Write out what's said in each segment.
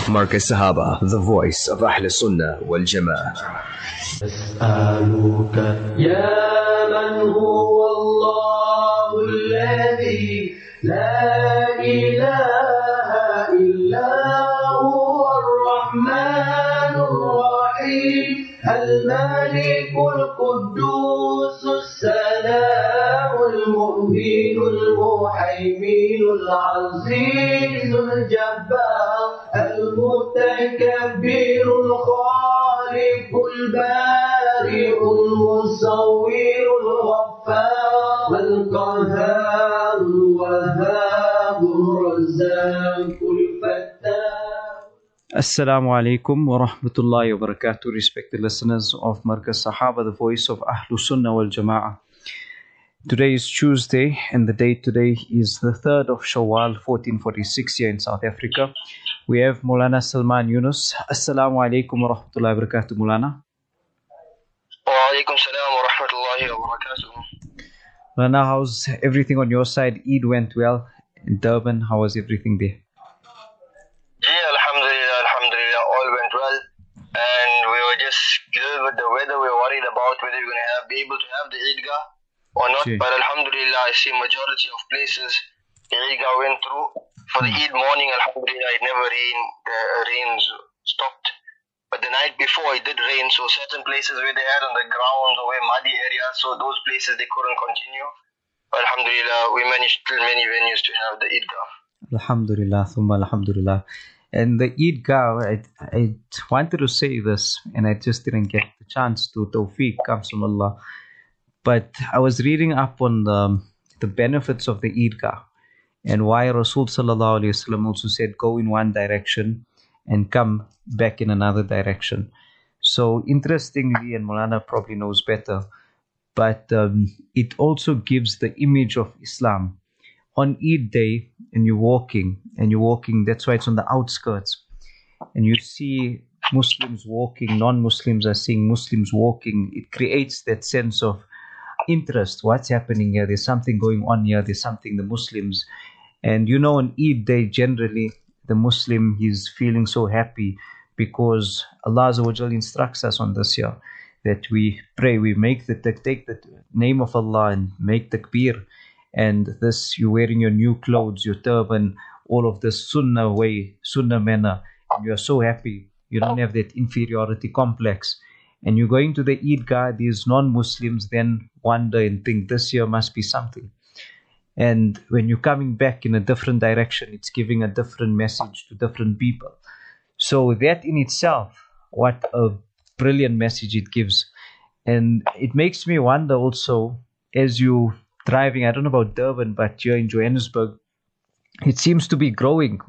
Markaz Sahaba, the voice of Ahl Sunnah wal Jama'ah. أسألك يا من هو الله الذي لا إله إلا هو الرحمن الرحيم الملك القدوس السلام المؤمن المهيمن العزيز الجبار المتكبر الخالق البارئ المصور الغفار القهار الوهاب الرزاق الفتاح. Assalamu alaikum wa rahmatullahi wa barakatuh, respected listeners of Markaz Sahaba, the voice of Ahlus Sunnah wal Jama'ah. Today is Tuesday, and the date today is the 3rd of Shawwal, 1446 here in South Africa. We have Maulana Salman Yunus. Assalamu alaikum wa rahmatullahi wa barakatuh, Maulana. Wa alaikum salam wa rahmatullahi wa barakatuh. Maulana, how's everything on your side? Eid went well in Durban. How was everything there? Alhamdulillah, all went well. And we were just with the weather, we were worried about whether we're going to be able to have the Eidgah or not. Sure. But Alhamdulillah, I see majority of places the Eidgah went through. For the Eid morning, Alhamdulillah, it never rained. The rains stopped. But the night before, it did rain. So certain places where they had on the ground or where muddy areas, so those places they couldn't continue. But Alhamdulillah, we managed till many venues to have the Eidgah. Alhamdulillah, thumma alhamdulillah. And the Eidgah, I wanted to say this, and I just didn't get the chance to. Tawfiq comes from Allah. But I was reading up on the benefits of the Eidgah and why Rasul Sallallahu Alaihi Wasallam also said, go in one direction and come back in another direction. So interestingly, and Maulana probably knows better, but it also gives the image of Islam. On Eid day, and you're walking, that's why it's on the outskirts, and you see Muslims walking, non-Muslims are seeing Muslims walking. It creates that sense of interest. What's happening here? There's something going on here. There's something, the Muslims. And you know, on Eid day, generally, the Muslim, he's feeling so happy because Allah Azza wa Jal instructs us on this year that we pray, we take the name of Allah and make takbir. And this, you're wearing your new clothes, your turban, all of this sunnah way, sunnah manner. And you're so happy. You don't have that inferiority complex. And you're going to the Eidgah, these non-Muslims then wonder and think this year must be something. And when you're coming back in a different direction, it's giving a different message to different people. So that in itself, what a brilliant message it gives. And it makes me wonder also, as you driving, I don't know about Durban, but here in Johannesburg, it seems to be growing.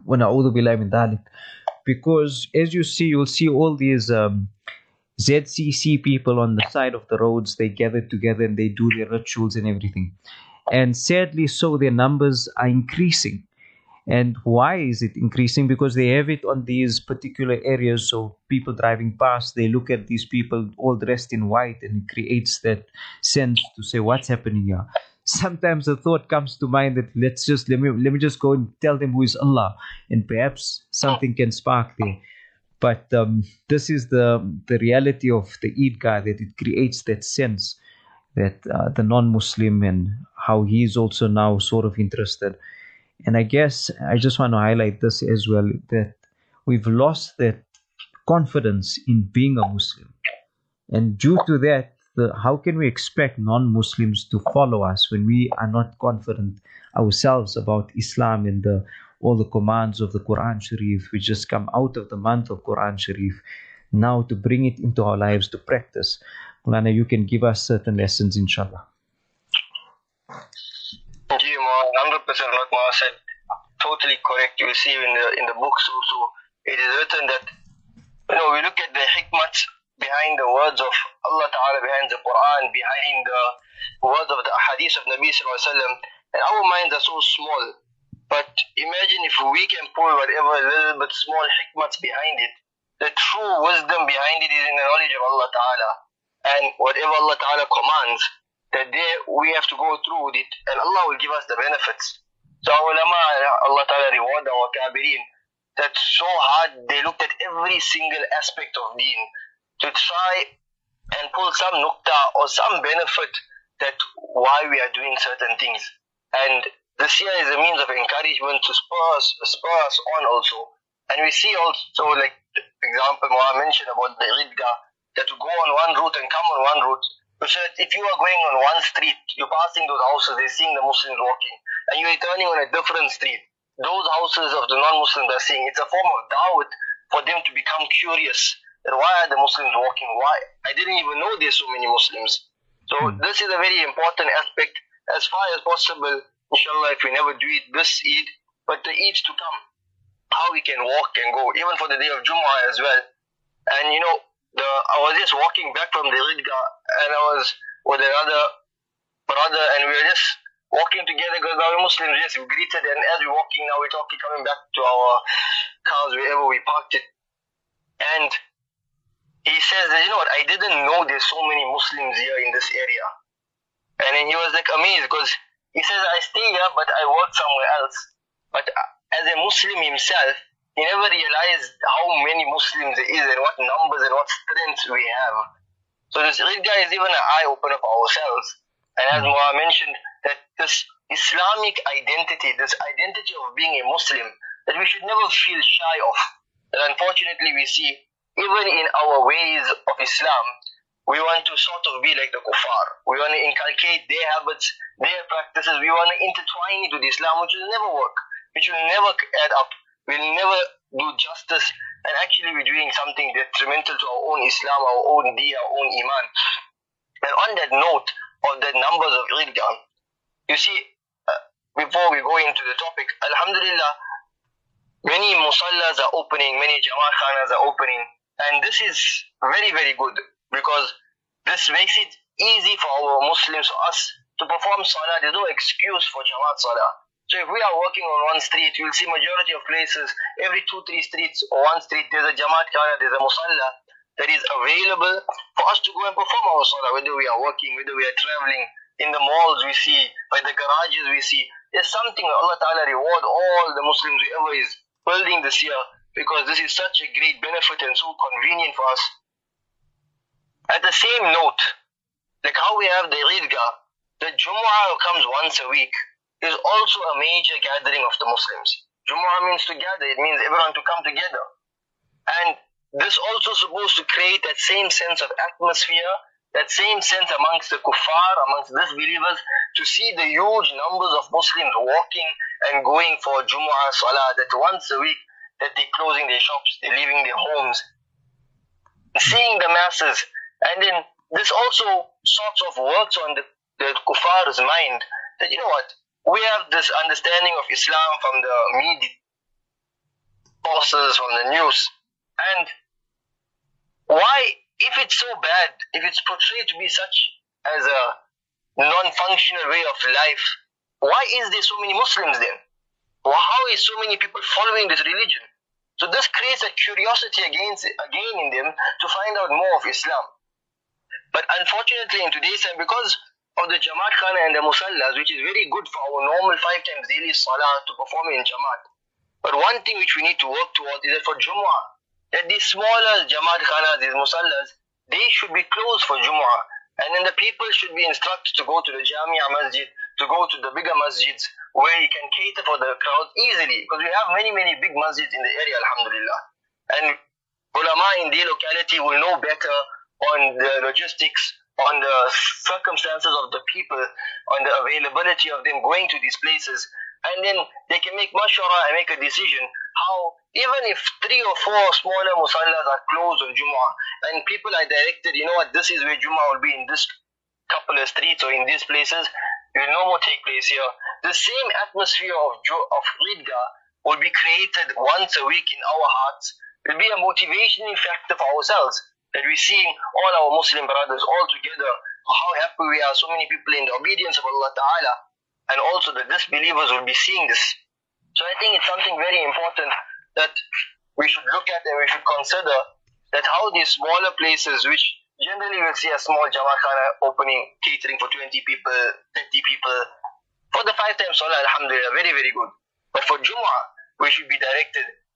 Because as you see, you'll see all these ZCC people on the side of the roads. They gather together and they do their rituals and everything. And sadly so, their numbers are increasing. And why is it increasing? Because they have it on these particular areas. So people driving past, they look at these people all dressed in white, and it creates that sense to say, what's happening here? Sometimes a thought comes to mind that let me just go and tell them who is Allah, and perhaps something can spark there. But this is the reality of the Eidgah, that it creates that sense that the non-Muslim and how he is also now sort of interested. And I guess I just want to highlight this as well, that we've lost that confidence in being a Muslim. And due to that, how can we expect non-Muslims to follow us when we are not confident ourselves about Islam and all the commands of the Quran Sharif? We just come out of the month of Quran Sharif now to bring it into our lives to practice. Maulana, you can give us certain lessons, inshallah. 100% like Ma said, totally correct. You will see in the books also, it is written that, we look at the hikmats behind the words of Allah Ta'ala, behind the Quran, behind the words of the hadith of Nabi Sallallahu Alaihi Wasallam, and our minds are so small. But imagine if we can pull whatever little bit small hikmats behind it. The true wisdom behind it is in the knowledge of Allah Ta'ala. And whatever Allah Ta'ala commands, that day we have to go through with it, and Allah will give us the benefits. So ulama, Allah Ta'ala reward our kabirin. that so hard they looked at every single aspect of deen to try and pull some nukta or some benefit that why we are doing certain things. And this year is a means of encouragement to spur us on also. And we see also, like example Moa mentioned about the Eidgah, that to go on one route and come on one route. So that if you are going on one street, you're passing those houses, they're seeing the Muslims walking, and you're returning on a different street. Those houses of the non-Muslims are seeing. It's a form of da'wat for them to become curious. That why are the Muslims walking? Why? I didn't even know there's so many Muslims. So this is a very important aspect as far as possible, inshallah, if we never do it this Eid, but the Eids to come, how we can walk and go, even for the day of Jumu'ah as well. And you know, I was just walking back from the Eidgah, and I was with another brother, and we were just walking together because now we're Muslims, yes, we greeted, and as we're walking now, we're talking, coming back to our cars, wherever we parked it. And he says that, you know what, I didn't know there's so many Muslims here in this area. And then he was like amazed because he says, I stay here, but I work somewhere else. But as a Muslim himself, he never realized how many Muslims there is and what numbers and what strengths we have. So this Eidgah is even an eye-opener for ourselves. And as Moa mentioned, that this Islamic identity, this identity of being a Muslim, that we should never feel shy of. That unfortunately we see, even in our ways of Islam, we want to sort of be like the kuffar. We want to inculcate their habits, their practices. We want to intertwine it with Islam, which will never work, which will never add up. We'll never do justice, and actually we're doing something detrimental to our own Islam, our own deen, our own iman. And on that note of the numbers of Eidgah, you see, before we go into the topic, Alhamdulillah, many musallas are opening, many Jamaat khanas are opening, and this is very, very good because this makes it easy for our Muslims, for us, to perform salah. There's no excuse for Jamaat salah. So if we are working on one street, you'll see majority of places, every 2-3 streets or one street, there's a Jamaat khana, there's a musalla that is available for us to go and perform our salah, whether we are working, whether we are traveling, in the malls we see, by the garages we see. There's something Allah Ta'ala reward all the Muslims, whoever is building this year, because this is such a great benefit and so convenient for us. At the same note, like how we have the Eidgah, the Jumu'ah comes once a week, is also a major gathering of the Muslims. Jumu'ah means to gather, it means everyone to come together. And this also supposed to create that same sense of atmosphere, that same sense amongst the kuffar, amongst disbelievers, to see the huge numbers of Muslims walking and going for Jumu'ah Salah, that once a week, that they're closing their shops, they're leaving their homes, seeing the masses. And then this also sorts of works on the kuffar's mind, that you know what, we have this understanding of Islam from the media sources, from the news. And why, if it's so bad, if it's portrayed to be such as a non-functional way of life, why is there so many Muslims then? Or how is so many people following this religion? So this creates a curiosity again in them to find out more of Islam. But unfortunately in today's time, because of the Jamaat khana and the musallas, which is very good for our normal 5 times daily salah to perform in Jamaat. But one thing which we need to work towards is that for Jumu'ah, that these smaller Jamaat khanas, these musallas, they should be closed for Jumu'ah. And then the people should be instructed to go to the Jamia Masjid, to go to the bigger masjids where you can cater for the crowd easily. Because we have many, many big masjids in the area, alhamdulillah. And ulama in the locality will know better on the logistics, on the circumstances of the people, on the availability of them going to these places. And then they can make mashwara and make a decision how, even if 3 or 4 smaller musallas are closed on Jumu'ah, and people are directed, you know what, this is where Jumu'ah will be, in this couple of streets or in these places, it will no more take place here. The same atmosphere of Eidgah will be created once a week in our hearts. It will be a motivational factor for ourselves, that we're seeing all our Muslim brothers all together, how happy we are, so many people in the obedience of Allah Ta'ala, and also the disbelievers will be seeing this. So I think it's something very important that we should look at and we should consider, that how these smaller places, which generally we'll see a small Jamaat khana opening, catering for 20 people, 30 people, for the 5 times salah, alhamdulillah, very, very good. But for Jumu'ah, we should be directed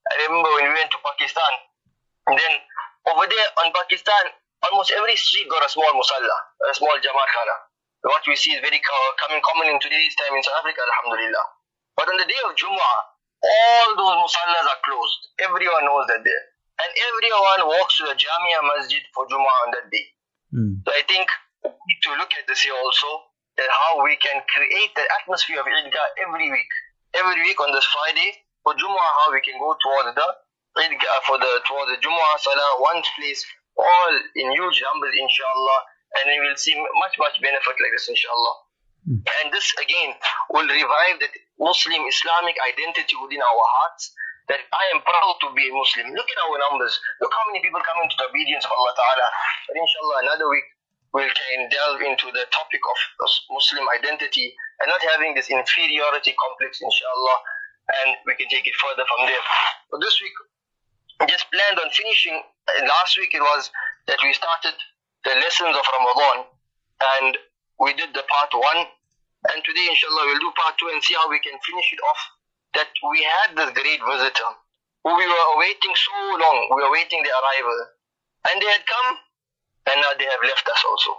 I remember when we went to Pakistan, and then over there on Pakistan, almost every street got a small musalla, a small Jamaat khana. What we see is very common in today's time in South Africa, alhamdulillah. But on the day of Jumu'ah, all those musallas are closed. Everyone knows that there. And everyone walks to the Jamia Masjid for Jumu'ah on that day. So I think we need to look at this here also, that how we can create the atmosphere of Eidgah every week. Every week on this Friday, for Jumu'ah, how we can go towards the Eidgah, towards the Jumu'ah Salah, one place, all in huge numbers, inshallah. And we will see much benefit like this, inshallah. And this again will revive that Muslim Islamic identity within our hearts, that I am proud to be a Muslim. Look at our numbers. Look how many people come into the obedience of Allah Ta'ala. But inshallah, another week we can delve into the topic of Muslim identity and not having this inferiority complex, inshallah. And we can take it further from there. But this week, I just planned on finishing. Last week it was that we started the lessons of Ramadan, and we did the part 1, and today inshallah we'll do part 2 and see how we can finish it off. That we had this great visitor who we were awaiting so long. We were awaiting their arrival, and they had come, and now they have left us also.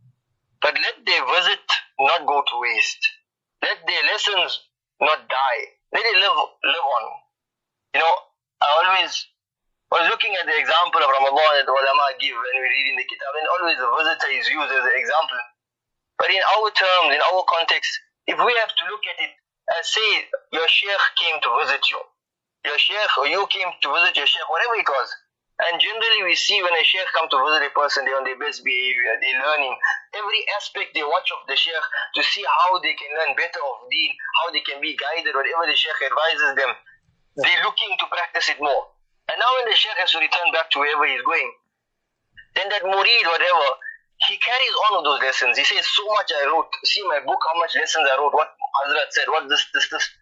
But let their visit not go to waste. Let their lessons not die. Let it live on. You know, I was looking at the example of Ramadan that the ulama give when we read in the kitab, and always the visitor is used as an example. But in our terms, in our context, if we have to look at it and say your sheikh came to visit you, your sheikh or you came to visit your sheikh, whatever it was. And generally we see when a sheikh comes to visit a person, they're on their best behavior, they're learning. Every aspect they watch of the sheikh to see how they can learn better of deen, how they can be guided, whatever the sheikh advises them. They're looking to practice it more. And now when the sheikh has to return back to wherever he's going, then that murid, whatever, he carries on with those lessons. He says, so much I wrote. See my book, how much lessons I wrote, what Hazrat said, what this.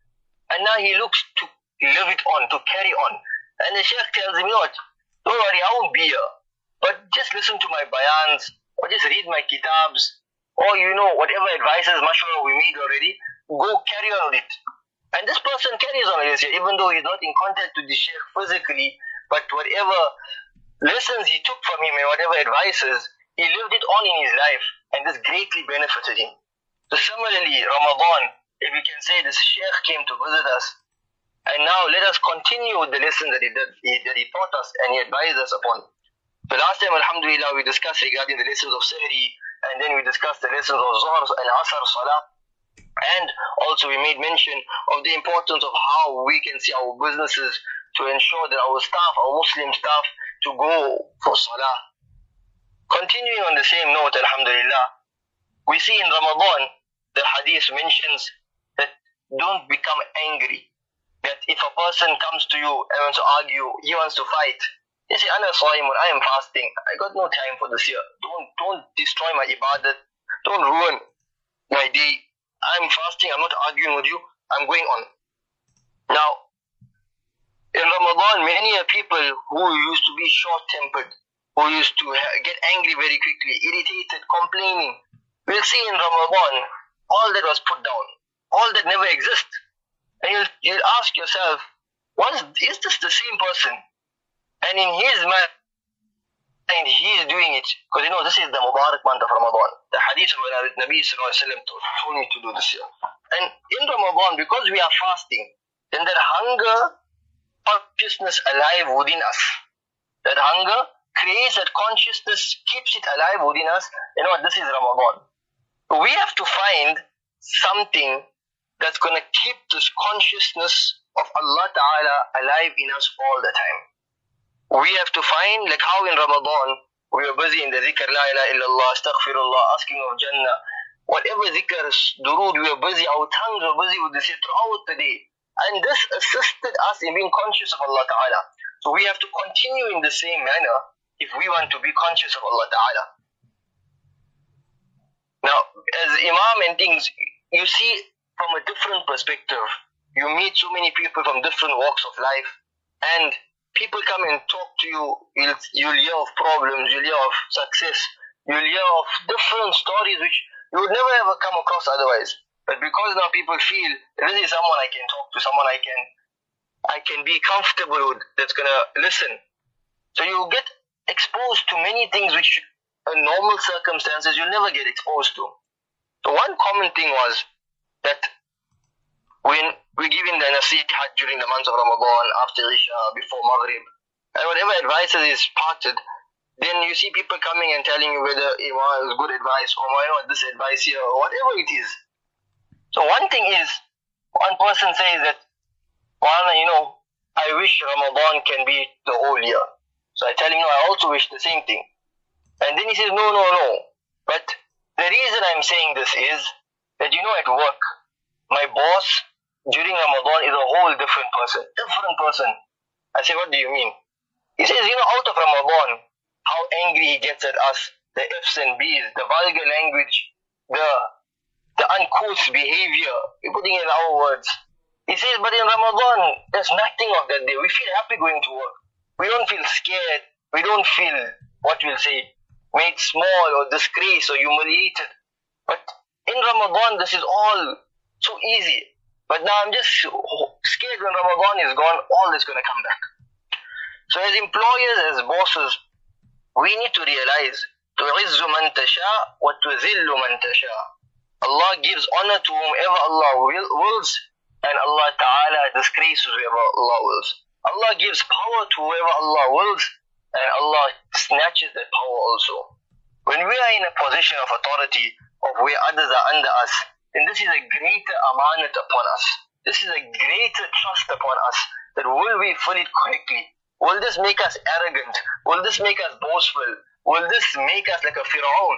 And now he looks to live it on, to carry on. And the sheikh tells him, you know what, don't worry, I won't be here. But just listen to my bayans, or just read my kitabs, or you know, whatever advices, mashwara we made already, go carry on with it. And this person carries on with this, even though he's not in contact with the sheikh physically, but whatever lessons he took from him and whatever advices, he lived it on in his life, and this greatly benefited him. So similarly, Ramadan, if we can say this sheikh came to visit us, and now let us continue with the lessons that he taught us and he advised us upon. So last time, alhamdulillah, we discussed regarding the lessons of Sihri, and then we discussed the lessons of Zuhr and Asr Salah. And also we made mention of the importance of how we can see our businesses to ensure that our staff, our Muslim staff, to go for Salah. Continuing on the same note, alhamdulillah, we see in Ramadan, the hadith mentions that don't become angry. That if a person comes to you and wants to argue, he wants to fight, he say, Ana Saimun, I am fasting. I got no time for this here. Don't destroy my ibadat. Don't ruin my day. I'm fasting, I'm not arguing with you, I'm going on. Now, in Ramadan, many people who used to be short-tempered, who used to get angry very quickly, irritated, complaining, we'll see in Ramadan, all that was put down. All that never exists. And you'll ask yourself, is this the same person? And in his mind, he's doing it, because you know this is the Mubarak month of Ramadan. The hadith of Nabi Sallallahu Alaihi Wasallam told me to do this here. And in Ramadan, because we are fasting, then that hunger, consciousness alive within us. That hunger creates that consciousness, keeps it alive within us. You know what, this is Ramadan. We have to find something that's going to keep this consciousness of Allah Ta'ala alive in us all the time. We have to find, like how in Ramadan, we are busy in the dhikr, la ilaha illallah, astaghfirullah, asking of Jannah, whatever dhikr, durood, we are busy, our tongues are busy with this throughout the day. And this assisted us in being conscious of Allah Ta'ala. So we have to continue in the same manner if we want to be conscious of Allah Ta'ala. Now, as Imam and things, you see from a different perspective. You meet so many people from different walks of life, and people come and talk to you. You'll hear of problems, you'll hear of success, you'll hear of different stories which you would never ever come across otherwise. But because now people feel this is someone I can talk to, someone I I can be comfortable with, that's going to listen. So you get exposed to many things which in normal circumstances you'll never get exposed to. So one common thing was that when we give in the nasihat during the month of Ramadan, after Isha, before Maghrib, and whatever advice is parted, then you see people coming and telling you whether it was good advice or why not this advice here or whatever it is. So one thing is, one person says that, I wish Ramadan can be the whole year. So I tell him, no, I also wish the same thing. And then he says, no. But the reason I'm saying this is that, at work, my boss during Ramadan is a whole different person. I say, what do you mean? He says, out of Ramadan, how angry he gets at us, the F's and B's, the vulgar language, the uncouth behavior, we're putting in our words. He says, but in Ramadan, there's nothing of that day. We feel happy going to work. We don't feel scared. We don't feel, made small or disgraced or humiliated. But in Ramadan, this is all so easy. But now I'm just scared when Ramadan is gone, all is going to come back. So as employers, as bosses, we need to realize, تُعِزُّ مَنْ تَشَاءُ وَتُذِلُّ مَنْ تَشَاءُ. Allah gives honor to whomever Allah wills, and Allah Ta'ala disgraces whoever Allah wills. Allah gives power to whoever Allah wills, and Allah snatches that power also. When we are in a position of authority, of where others are under us, then this is a greater amanat upon us. This is a greater trust upon us, that will we fill it correctly? Will this make us arrogant? Will this make us boastful? Will this make us like a Fir'aun?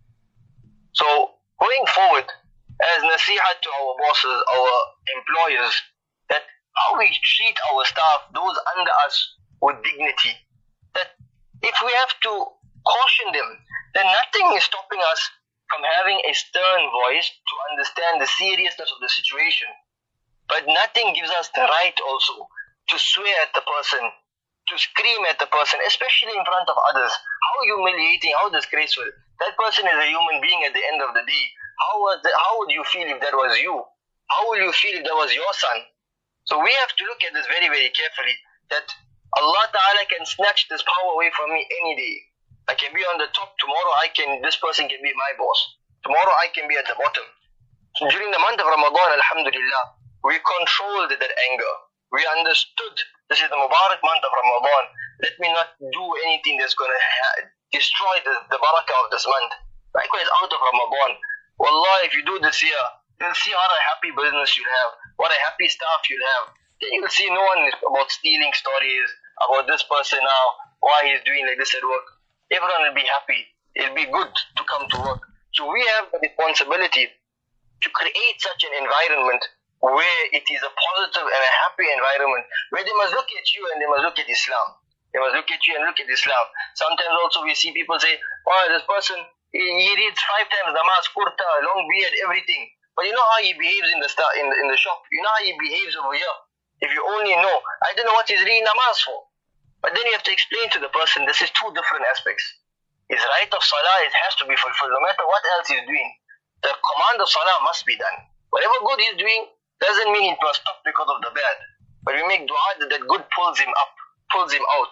So, going forward, as nasihat to our bosses, our employers, that how we treat our staff, those under us, with dignity. That if we have to caution them, then nothing is stopping us from having a stern voice to understand the seriousness of the situation. But nothing gives us the right also to swear at the person, to scream at the person, especially in front of others. How humiliating, how disgraceful. That person is a human being at the end of the day. How would you feel if that was you? How will you feel if that was your son? So we have to look at this very, very carefully, that Allah Ta'ala can snatch this power away from me any day. I can be on the top, tomorrow this person can be my boss. Tomorrow I can be at the bottom. So during the month of Ramadan, alhamdulillah, we controlled that anger. We understood this is the Mubarak month of Ramadan. Let me not do anything that's going to destroy the barakah of this month. Likewise, out of Ramadan, wallah, if you do this year, you'll see what a happy business you'll have, what a happy staff you'll have. Then you'll see no one is about stealing stories, about this person now, why he's doing like this at work. Everyone will be happy. It'll be good to come to work. So we have the responsibility to create such an environment where it is a positive and a happy environment, where they must look at you and they must look at Islam. They must look at you and look at Islam. Sometimes also we see people say, oh, this person, he reads 5 times namaz, kurta, long beard, everything. But you know how he behaves in the shop. You know how he behaves over here. If you only know, I don't know what he's reading namaz for. But then you have to explain to the person, this is 2 different aspects. His right of salah, it has to be fulfilled, no matter what else he's doing. The command of salah must be done. Whatever good he's doing, doesn't mean it must stop because of the bad. But we make dua that good pulls him up, pulls him out.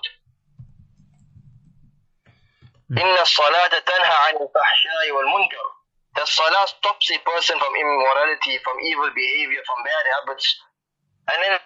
Inna salata tanha anil fahsha'i wal munkar. The salah stops a person from immorality, from evil behavior, from bad habits. And then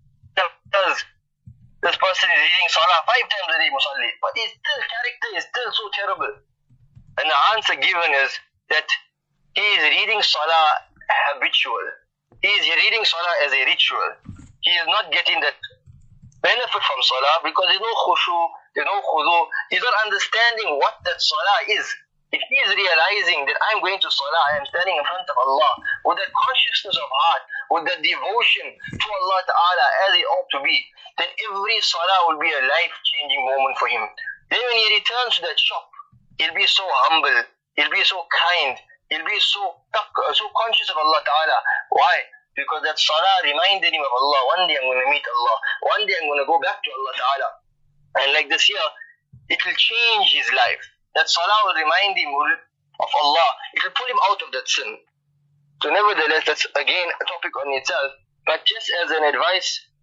this person is reading salah 5 times a day, musalli, but his character is still so terrible. And the answer given is that he is reading salah habitual. He is reading salah as a ritual. He is not getting that benefit from salah because there's no khushu, there's no khudu. He's not understanding what that salah is. If he is realizing that I'm going to salah, I am standing in front of Allah with that consciousness of heart, with that devotion to Allah Ta'ala as it ought to be, then every salah will be a life-changing moment for him. Then when he returns to that shop, he'll be so humble, he'll be so kind, he'll be so conscious of Allah Ta'ala. Why? Because that salah reminded him of Allah. One day I'm going to meet Allah. One day I'm going to go back to Allah Ta'ala. And like this year, it will change his life. That salah will remind him of Allah. It will pull him out of that sin. So nevertheless, that's again a topic on itself. But just as an advice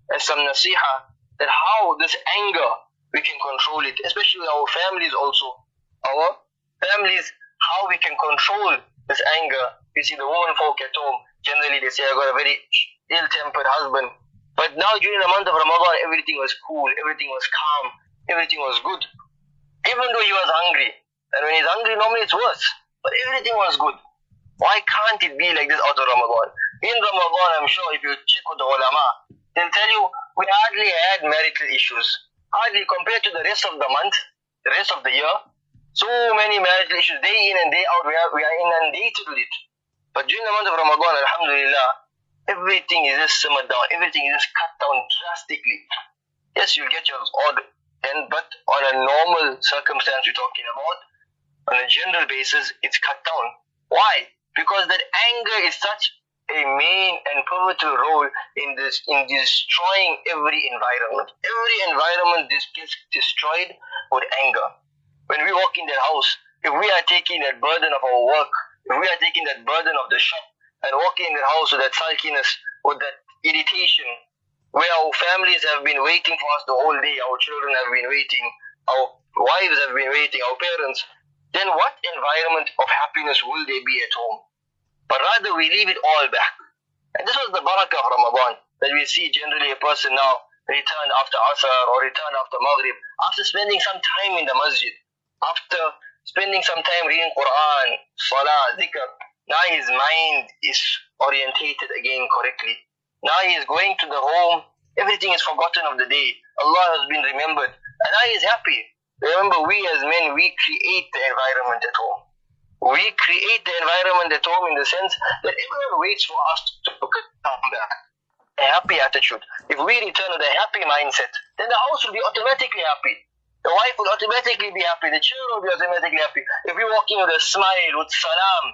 and some nasiha that how this anger, we can control it, especially with our families also. Our families, how we can control this anger. You see the women folk at home, generally they say, I got a very ill-tempered husband. But now during the month of Ramadan, everything was cool, everything was calm, everything was good. Even though he was hungry. And when he's hungry, normally it's worse. But everything was good. Why can't it be like this out of Ramadan? In Ramadan, I'm sure if you check with the ulama, they'll tell you, we hardly had marital issues. Hardly compared to the rest of the month, the rest of the year. So many marital issues, day in and day out, we are inundated with it. But during the month of Ramadan, alhamdulillah, everything is just simmered down, everything is just cut down drastically. Yes, you'll get your odd end, but on a normal circumstance we're talking about, on a general basis, it's cut down. Why? Because that anger is such a main and pivotal role in destroying every environment. Every environment gets destroyed with anger. When we walk in that house, if we are taking that burden of our work, if we are taking that burden of the shop and walking in the house with that sulkiness, with that irritation, where our families have been waiting for us the whole day, our children have been waiting, our wives have been waiting, our parents, then what environment of happiness will they be at home? But rather we leave it all back. And this was the barakah of Ramadan, that we see generally a person now return after Asr or return after Maghrib, after spending some time in the masjid, after spending some time reading Quran, Salah, Dhikr. Now his mind is orientated again correctly. Now he is going to the home, everything is forgotten of the day. Allah has been remembered, and now he is happy. Remember, we as men, we create the environment at home. We create the environment at home in the sense that everyone waits for us to come back. A happy attitude. If we return with a happy mindset, then the house will be automatically happy. The wife will automatically be happy. The children will be automatically happy. If we walk in with a smile, with salam,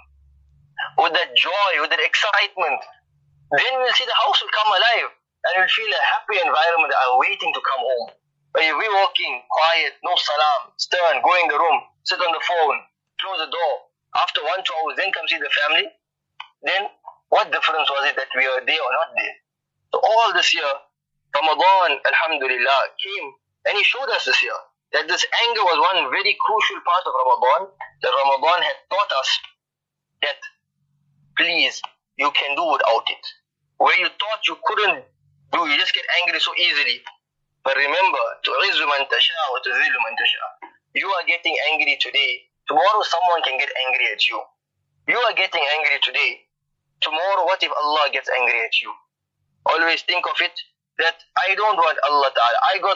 with that joy, with that excitement, then we'll see the house will come alive and we'll feel a happy environment that are waiting to come home. But if we walk in quiet, no salam, stern, go in the room, sit on the phone, close the door, after 1-2 hours, then come see the family, then what difference was it that we were there or not there? So all this year, Ramadan, alhamdulillah, came and he showed us this year that this anger was one very crucial part of Ramadan, that Ramadan had taught us that please, you can do without it. Where you thought you couldn't do, you just get angry so easily. But remember, تُعِزُّ مَنْ تَشَاءُ وَتُذِلُّ مَنْ تَشَاءُ. You are getting angry today. Tomorrow someone can get angry at you. You are getting angry today. Tomorrow, what if Allah gets angry at you? Always think of it that I don't want Allah Ta'ala.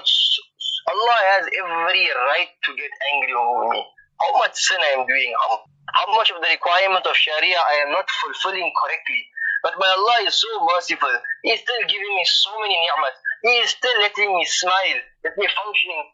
Allah has every right to get angry over me. How much sin I am doing, how much of the requirement of Sharia I am not fulfilling correctly. But my Allah is so merciful. He is still giving me so many ni'mat. He is still letting me smile, let me functioning,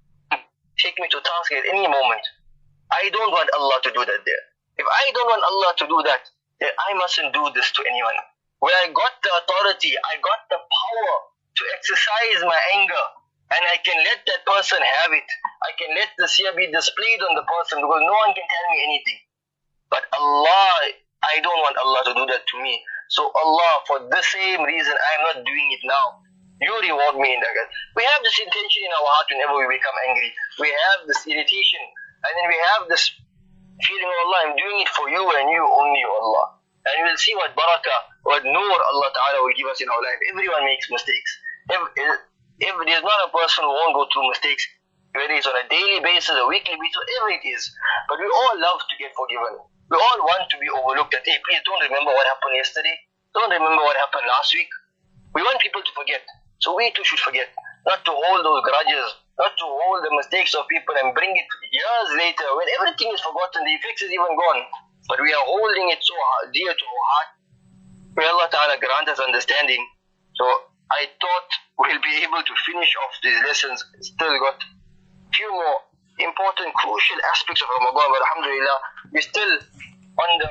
take me to task at any moment. I don't want Allah to do that there. If I don't want Allah to do that, then I mustn't do this to anyone. Where I got the authority, I got the power to exercise my anger, and I can let that person have it. I can let the fear be displayed on the person because no one can tell me anything. But Allah, I don't want Allah to do that to me. So Allah, for the same reason, I am not doing it now. You reward me in that. We have this intention in our heart whenever we become angry. We have this irritation. And then we have this feeling of Allah, I'm doing it for you and you only, Allah. And we will see what barakah, what nur Allah Ta'ala will give us in our life. Everyone makes mistakes. If there's not a person who won't go through mistakes, whether it's on a daily basis, a weekly basis, whatever it is. But we all love to get forgiven. We all want to be overlooked. That, hey, please don't remember what happened yesterday. Don't remember what happened last week. We want people to forget. So we too should forget. Not to hold those grudges. Not to hold the mistakes of people and bring it years later when everything is forgotten, the effects is even gone. But we are holding it so dear to our heart. May Allah Ta'ala grant us understanding. So I thought we'll be able to finish off these lessons. Still got few more important, crucial aspects of Ramadan. But alhamdulillah, we're still on the,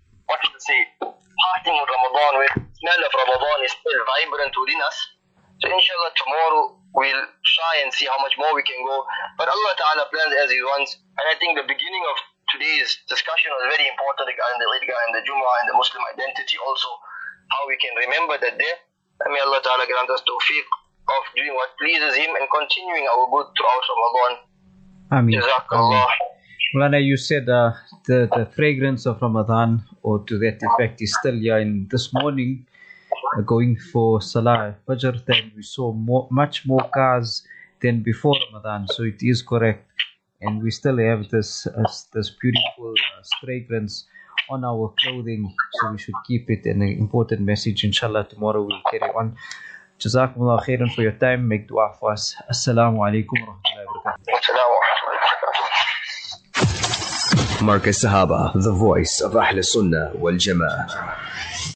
parting with Ramadan, where the smell of Ramadan is still vibrant within us. So inshallah tomorrow we'll try and see how much more we can go. But Allah Ta'ala plans as He wants. And I think the beginning of today's discussion was very important regarding the Idgah and the Jumu'ah and the Muslim identity also. How we can remember that day. And may Allah Ta'ala grant us tawfiq. of doing what pleases Him and continuing our good throughout Ramadan. Ameen. Jazakallah. Mulana, you said the fragrance of Ramadan, or to that effect, is still here. In this morning, going for Salah Fajr time, we saw much more cars than before Ramadan. So it is correct, and we still have this beautiful fragrance on our clothing. So we should keep it. An important message. Inshallah, tomorrow we'll carry on. Jazakumullah khairan for your time. Make dua for us. Assalamu alaikum wa rahmatullahi wa barakatuh. Assalamu alaikum. Markaz Sahaba, the voice of Ahl Sunnah wal Jama'ah.